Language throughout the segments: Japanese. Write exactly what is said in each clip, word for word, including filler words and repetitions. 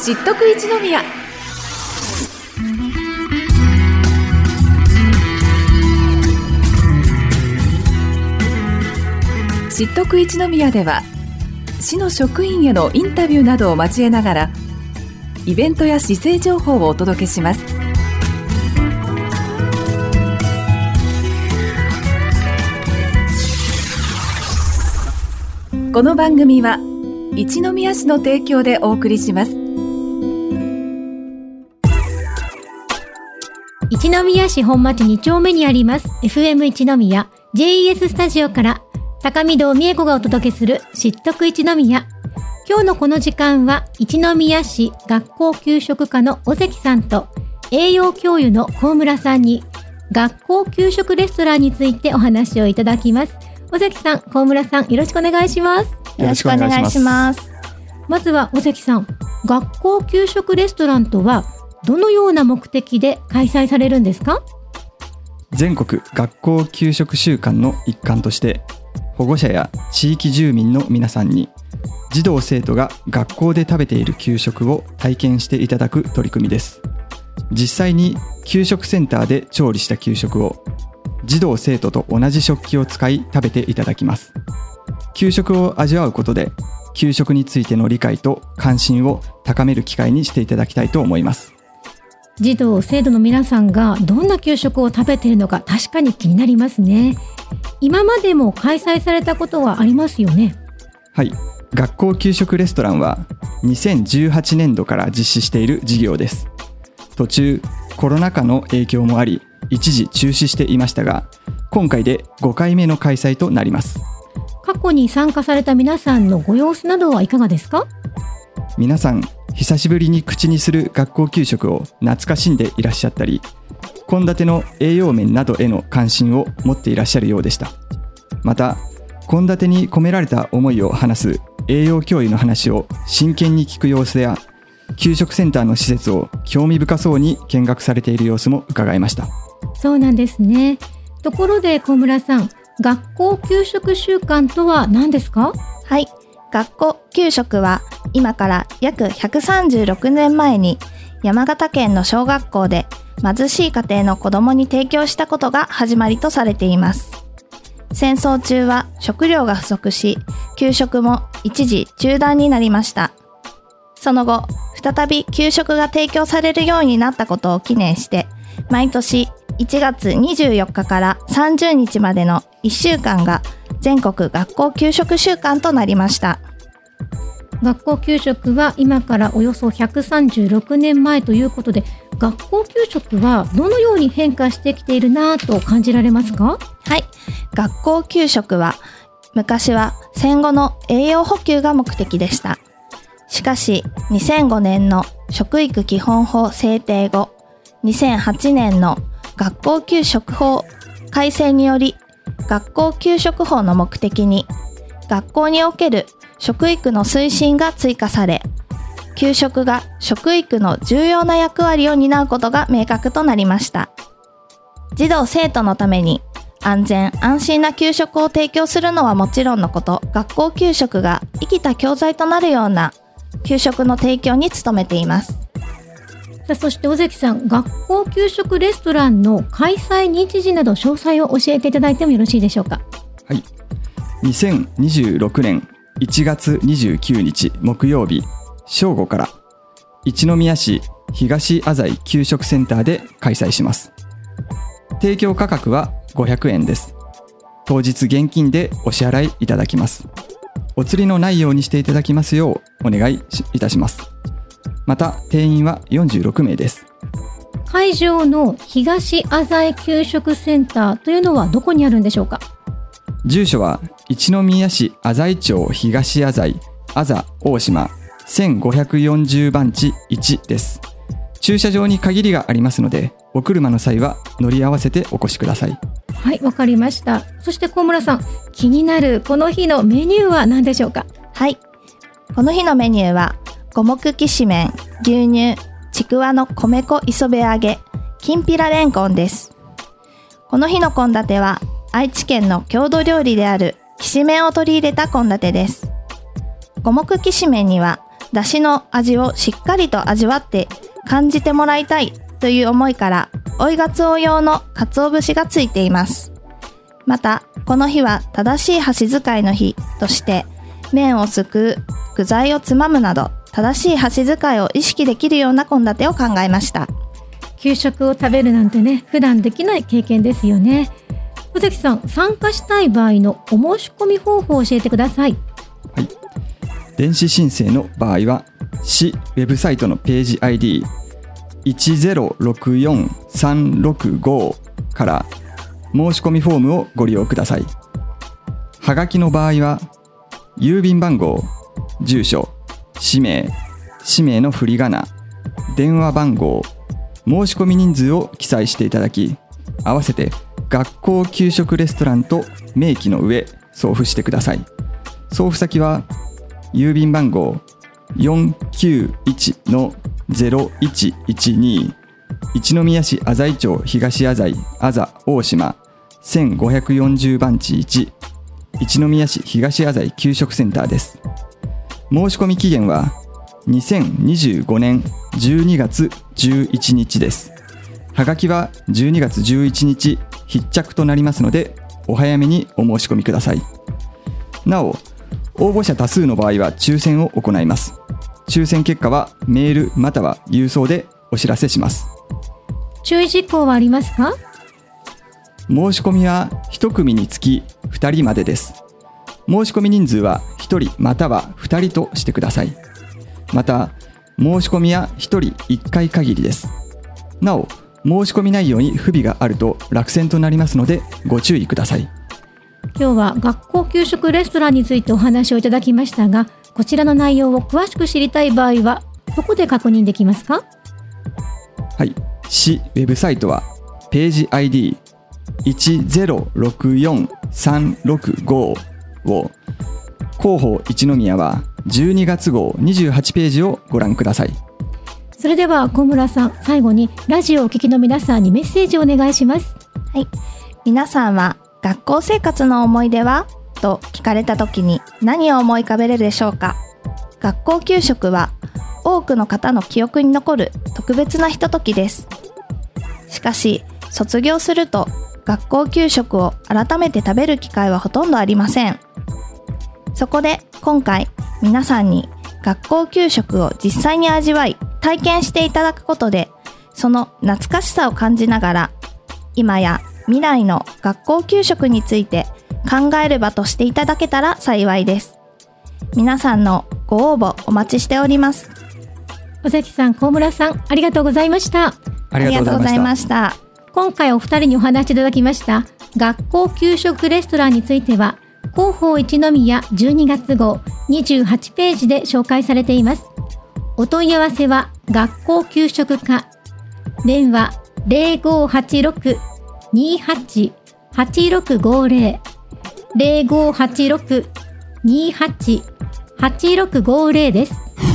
知っとく一宮。知っとく一宮では、市の職員へのインタビューなどを交えながら、イベントや市政情報をお届けします。この番組は一宮市の提供でお送りします。 一宮市本町に丁目にあります エフエム 一宮 ジェイイーエス スタジオから高見堂美恵子がお届けする知っとく一宮。今日のこの時間は一宮市学校給食課の尾関さんと栄養教諭の高村さんに学校給食レストランについてお話をいただきます。尾関さん、高村さん、よろしくお願いします。 よろしくお願いします。 まずは尾関さん、学校給食レストランとはどのような目的で開催されるんですか？ 全国学校給食週間の一環として、保護者や地域住民の皆さんに児童生徒が学校で食べている給食を体験していただく取り組みです。実際に給食センターで調理した給食を児童生徒と同じ食器を使い食べていただきます。給食を味わうことで、給食についての理解と関心を高める機会にしていただきたいと思います。 児童生徒の皆さんがどんな給食を食べているのか確かに気になりますね。今までも開催されたことはありますよね？ はい、学校給食レストランはにせんじゅうはちねんどから実施している事業です。途中コロナ禍の影響もあり一時中止していましたが、今回でごかいめの開催となります。 過去に参加された皆さんのご様子などはいかがですか？ 皆さん久しぶりに口にする学校給食を懐かしんでいらっしゃったり、献立の栄養面などへの関心を持っていらっしゃるようでした。また献立に込められた思いを話す栄養教諭の話を真剣に聞く様子や、給食センターの施設を興味深そうに見学されている様子も伺いました。 そうなんですね。ところで小村さん、学校給食週間とは何ですか？ はい、学校給食は今から約ひゃくさんじゅうろくねんまえに山形県の小学校で貧しい家庭の子どもに提供したことが始まりとされています。戦争中は食料が不足し、給食も一時中断になりました。その後、再び給食が提供されるようになったことを記念して、毎年いちがつにじゅうよっかからさんじゅうにちまでのいっしゅうかんが全国学校給食週間となりました。 学校給食は今からおよそひゃくさんじゅうろくねんまえということで、学校給食はどのように変化してきているなと感じられますか？ はい、学校給食は昔は戦後の栄養補給が目的でした。しかしにせんごねんの食育基本法制定後、にせんはちねんの学校給食法改正により、学校給食法の目的に学校における食育の推進が追加され、給食が食育の重要な役割を担うことが明確となりました。児童生徒のために安全安心な給食を提供するのはもちろんのこと、学校給食が生きた教材となるような給食の提供に努めています。 さあ、そして尾関さん、学校給食レストランの開催日時など詳細を教えていただいてもよろしいでしょうか？ はい、にせんにじゅうろくねんいちがつにじゅうくにち木曜日正午から一宮市東浅井給食センターで開催します。提供価格はごひゃくえんです。当日現金でお支払いいただきます。お釣りのないようにしていただきますようお願いいたします。また定員はよんじゅうろくめいです。 会場の東浅井給食センターというのはどこにあるんでしょうか？ 住所は一宮市浅井町東浅井浅大島せんごひゃくよんじゅうばんちいちです。駐車場に限りがありますので、お車の際は乗り合わせてお越しください。 はい、わかりました。そして小村さん、気になるこの日のメニューは何でしょうか？ はい、この日のメニューは五目きしめん、牛乳、ちくわの米粉磯辺揚げ、きんぴられんこんです。この日の献立は愛知県の郷土料理であるきしめんを取り入れた献立です。五目きしめんには出汁の味をしっかりと味わって感じてもらいたいという思いから追いがつお用の鰹節がついています。またこの日は正しい箸使いの日として麺をすくう、具材をつまむなど正しい箸使いを意識できるような献立を考えました。 給食を食べるなんてね、普段できない経験ですよね。尾関さん、参加したい場合のお申し込み方法を教えてください。 はい、電子申請の場合は市ウェブサイトのページ アイディーいちゼロろくよんさんろくご から申し込みフォームをご利用ください。はがきの場合は郵便番号、住所、氏名、氏名の振り仮名、電話番号、申し込み人数を記載していただき、合わせて学校給食レストランと明記の上送付してください。送付先は郵便番号 よんきゅういちのゼロいちいちに 一宮市朝井町東朝井あざ大島せんごひゃくよんじゅうばんちいち一宮市東朝井給食センターです。申し込み期限はにせんにじゅうごねんじゅうにがつじゅういちにちです。はがきはじゅうにがつじゅういちにち必着となりますので、お早めにお申し込みください。なお、応募者多数の場合は抽選を行います。抽選結果はメールまたは郵送でお知らせします。 注意事項はありますか？ 申し込みはいち組につきふたりまでです。申し込み人数はひとりまたはふたりとしてください。また、申し込みはひとりいっかい限りです。なお、申し込み内容に不備があると落選となりますのでご注意ください。 今日は学校給食レストランについてお話をいただきましたが、こちらの内容を詳しく知りたい場合はどこで確認できますか？ はい、市ウェブサイトはページ アイディーいちゼロろくよんさんろくご を、広報一宮はじゅうにがつ号にじゅうはちページをご覧ください。 それでは小村さん、最後にラジオをお聞きの皆さんにメッセージをお願いします。 はい、皆さんは学校生活の思い出はと聞かれた時に何を思い浮かべるでしょうか？学校給食は多くの方の記憶に残る特別なひとときです。しかし卒業すると学校給食を改めて食べる機会はほとんどありません。そこで今回皆さんに学校給食を実際に味わい体験していただくことで、その懐かしさを感じながら今や未来の学校給食について考える場としていただけたら幸いです。皆さんのご応募お待ちしております。 尾関さん、小村さん、ありがとうございました。 ありがとうございました。 今回お二人にお話しいただきました学校給食レストランについては、広報一宮じゅうにがつ号にじゅうはちページで紹介されています。お問い合わせは学校給食課、電話 ゼロごはちろく にはち はちろくごゼロ ゼロごはちろく にはち はちろくごゼロ です。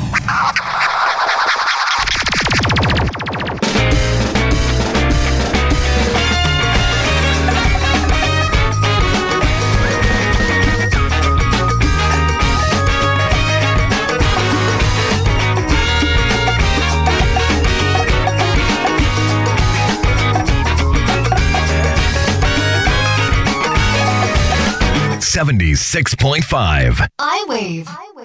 セブンティーシックスポイントファイブ iWave。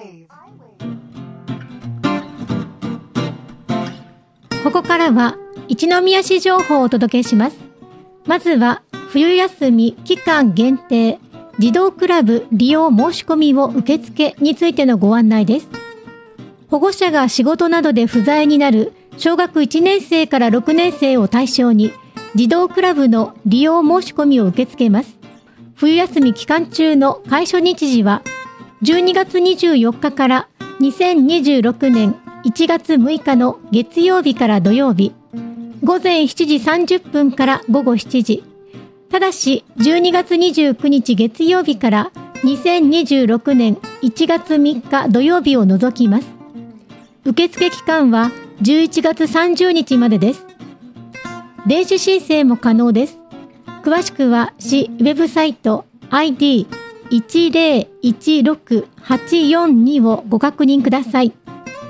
ここからは一宮市情報をお届けします。まずは冬休み期間限定児童クラブ利用申し込みを受付についてのご案内です。保護者が仕事などで不在になる小学いちねんせいからろくねんせいを対象に児童クラブの利用申し込みを受け付けます。冬休み期間中の開所日時はじゅうにがつにじゅうよっかからにせんにじゅうろくねんいちがつむいかの月曜日から土曜日、ごぜんしちじさんじゅっぷんからごごしちじ。ただしじゅうにがつにじゅうくにち月曜日からにせんにじゅうろくねんいちがつみっか土曜日を除きます。受付期間はじゅういちがつさんじゅうにちまでです。電子申請も可能です。詳しくは市ウェブサイト アイディーいちゼロいちろくはちよんに をご確認ください。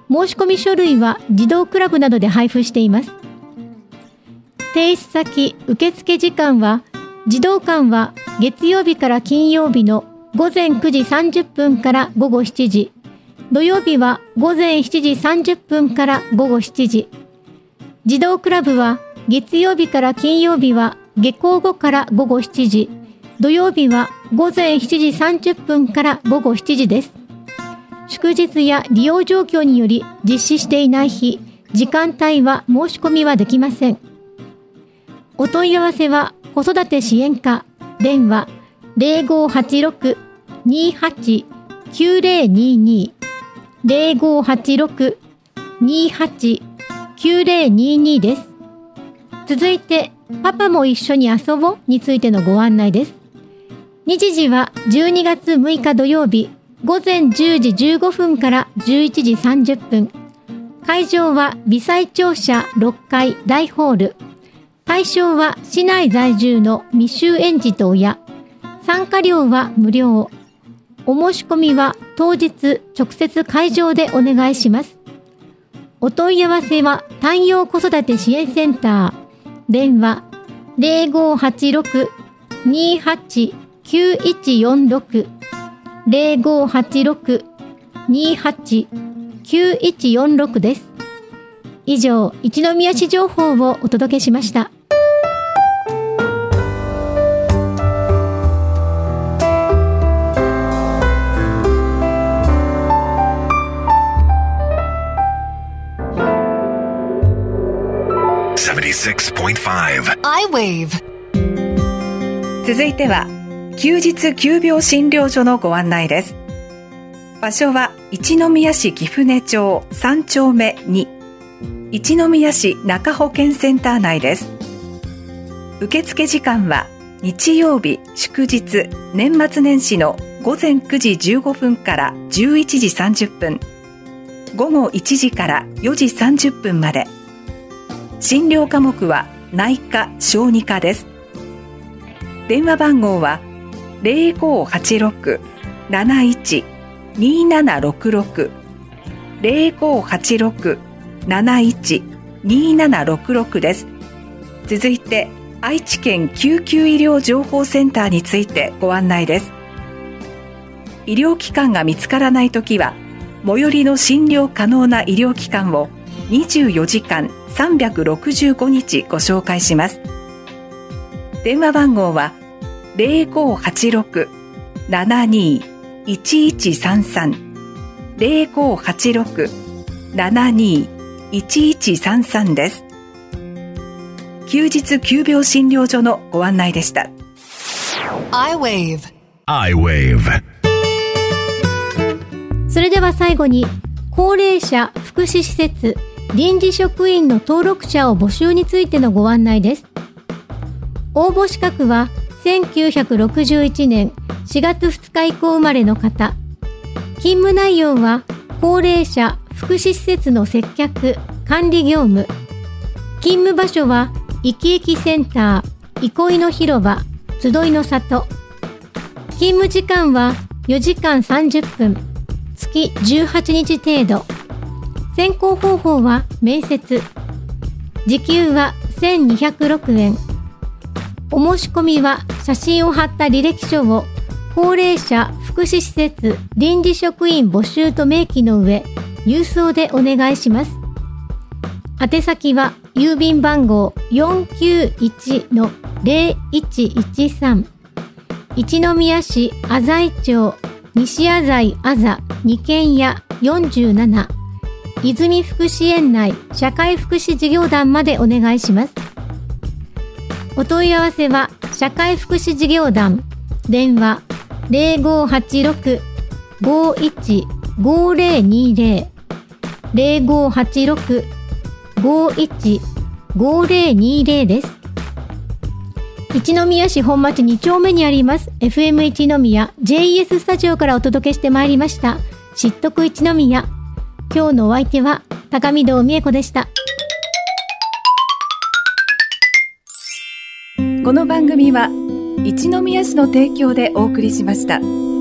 申し込み書類は児童クラブなどで配布しています。提出先受付時間は、児童館は月曜日から金曜日のごぜんくじさんじゅっぷんから午後しちじ、土曜日はごぜんしちじさんじゅっぷんから午後しちじ、児童クラブは月曜日から金曜日は下校後から午後しちじ、土曜日はごぜんしちじさんじゅっぷんから午後しちじです。祝日や利用状況により実施していない日、時間帯は申し込みはできません。お問い合わせは子育て支援課、電話 ゼロごはちろく にーはち きゅうぜろにーにー ゼロごはちろく にーはち きゅうぜろにーにー です。続いて、パパも一緒に遊ぼうについてのご案内です。日時はじゅうにがつむいか土曜日、ごぜんじゅうじじゅうごふんからじゅういちじさんじゅっぷん。会場は微細庁舎ろっかい大ホール。対象は市内在住の未就園児等や、参加料は無料。お申し込みは当日直接会場でお願いします。お問い合わせは太陽子育て支援センター、電話 ゼロごはちろく にーはち きゅういちよんろく ゼロごはちろく にーはち きゅういちよんろく です。以上、一宮市情報をお届けしました。 アイウェーブ続いては休日急病診療所のご案内です。場所は一宮市貴船町さんちょうめに、一宮市中保健センター内です。受付時間は日曜日、祝日、年末年始のごぜんくじじゅうごふんからじゅういちじさんじゅっぷん、午後いちじからよじさんじゅっぷんまで。診療科目は内科・小児科です。電話番号は ゼロごはちろく なないち にーななろくろく ゼロごはちろく なないち にーななろくろく です。続いて愛知県救急医療情報センターについてご案内です。医療機関が見つからないときは、最寄りの診療可能な医療機関をにじゅうよじかんさんびゃくろくじゅうごにちご紹介します。電話番号は ゼロごはちろく ななにー いちいちさんさん ゼロごはちろく ななにー いちいちさんさん です。休日急病診療所のご案内でした。 アイウェーブ アイウェーブそれでは最後に、高齢者福祉施設臨時職員の登録者を募集についてのご案内です。応募資格はせんきゅうひゃくろくじゅういちねんしがつふつか以降生まれの方。勤務内容は高齢者福祉施設の接客・管理業務。勤務場所は生き生きセンター、憩いの広場、集いの里。勤務時間はよじかんさんじゅっぷん、月じゅうはちにち程度。選考方法は面接。時給はせんにひゃくろくえん。お申し込みは写真を貼った履歴書を高齢者福祉施設臨時職員募集と明記の上、郵送でお願いします。宛先は郵便番号 よんきゅういちのゼロいちいちさん、一宮市朝井町西朝井朝にけんやよんじゅうなな、泉福祉園内社会福祉事業団までお願いします。お問い合わせは社会福祉事業団、電話 ゼロごはちろく ごいち ごゼロにゼロ ゼロごはちろく ごいち ごゼロにゼロ です。一宮市本町にちょうめにあります エフエム 一宮 ジェイイーエス スタジオからお届けしてまいりました知っとく一宮。今日のお相手は高見堂美恵子でした。 この番組は一宮市の提供でお送りしました。